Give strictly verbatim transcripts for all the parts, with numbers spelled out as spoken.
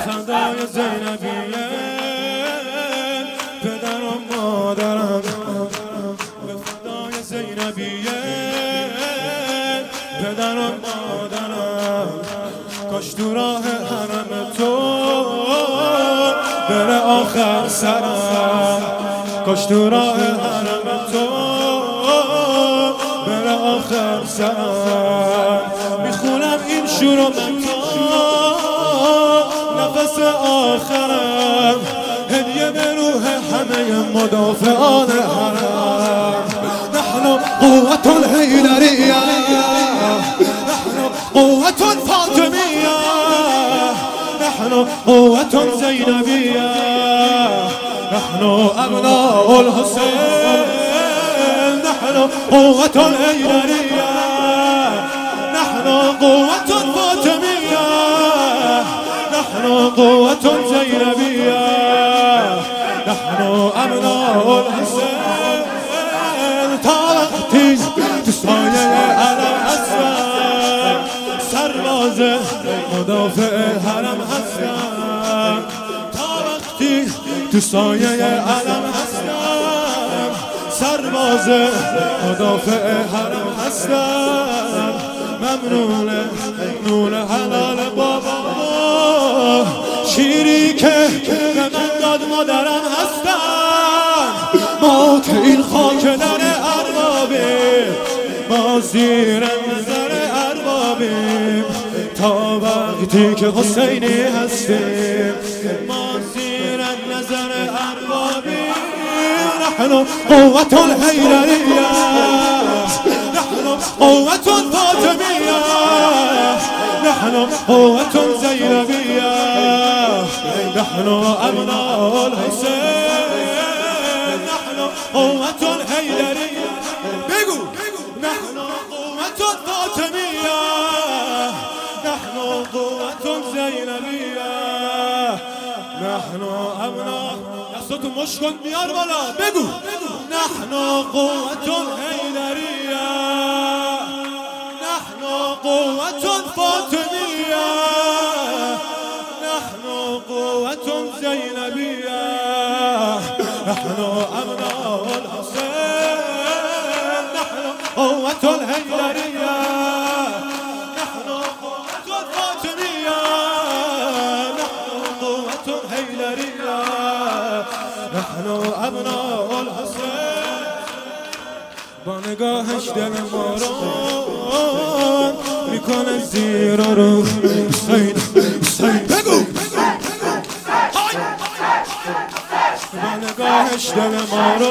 فدای زینبیه پدر و مادرم، به فدای زینبیه پدر و مادرم. کاش تو راه حرم تو بره آخر سرم، کاش تو راه حرم تو بره آخر سرم. میخونم این شور و نفس آخرم، هدیه به روح همه مدافعان حرم. نحن قوة الحیدریه، نحن قوة فاطمیه، نحن قوة زینبیه، نحن ابناء الحسین، نحن قوة الحیدریه، نحن قوة فاطمیه، نحن قوة زینبیه، نحن ابناء الحسین. تا وقتی تو سایه علم هستم، سرباز مدافع حرم هستم. تا وقتی تو سایه علم هستم، سرباز مدافع حرم هستم. ممنونه نون حلال بابا، شیری که به من داد مادرم هستم. ما که این خاک در اربابیم، ما زیر نظر اربابیم. تا وقتی که حسینی هستیم، ما زیر نظر اربابیم. نحن قوة الحیدریه، نحن قوة فاطمیه، نحن قوة زینبیه، نحن ابناء الحسین، نحن قوة الحیدریه. بگو نحن قوة فاطمیه، نحن قوة زینبیه، نحن ابناء. دستاتو مشت کن بیار بالا، بگو نحن قوة الحیدریه، نحن قوة فاطمیه، نحن قوة زینبیه، نحن ابناء الحسین، نحن قوة الحیدریه، نحن قوة فاطمیه، نحن قوة الحیدریه، نحن ابناء الحسین. با نگاهش دل ما رو میکنه زیر رو. حسین حسین بگو، با نگاهش دل ما رو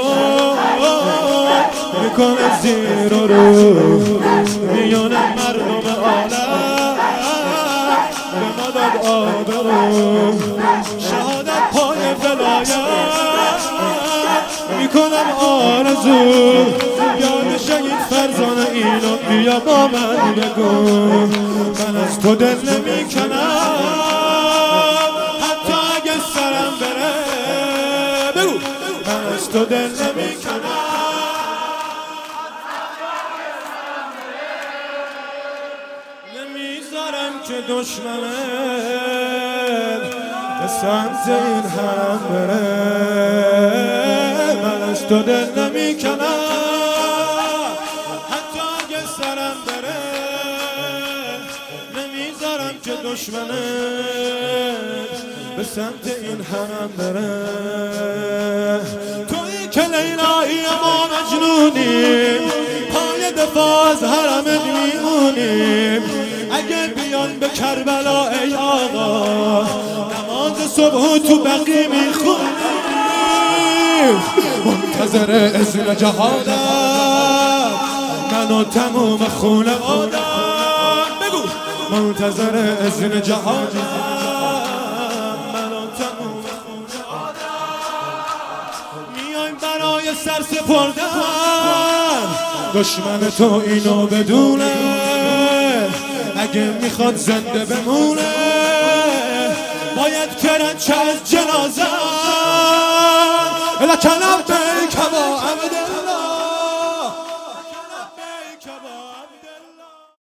میکنه زیر رو. میون مردم عالم به ما داد آبرو. شهادت پای ولایت میکنم آرزو. یاد شهید فرزانه اینو بیا با من بگو. من از تو دل نمیکنم حتی اگه سرم بره. بگو من از تو دل نمیکنم. نمیذارم که دشمنت به سمت این حرم بره. من از تو دل نمیکنم حتی اگه سرم بره. نمیذارم که دشمنت به سمت این حرم بره. تویی که لیلایی ما مجنونیم، پای دفاع از حرمت میمونیم. اگه بیان به کربلا ای آقا، نماز صبح تو بقی میخونیم. منتظر اذن جهادم من و تموم خونوادم. بگو منتظر اذن جهادم من و تموم خونوادم. میایم برای سر سپردن دشمن تو اینو بدونه. اگه میخواد زنده بمونه باید کرد چه از جنازه. لکنم بیک با عبده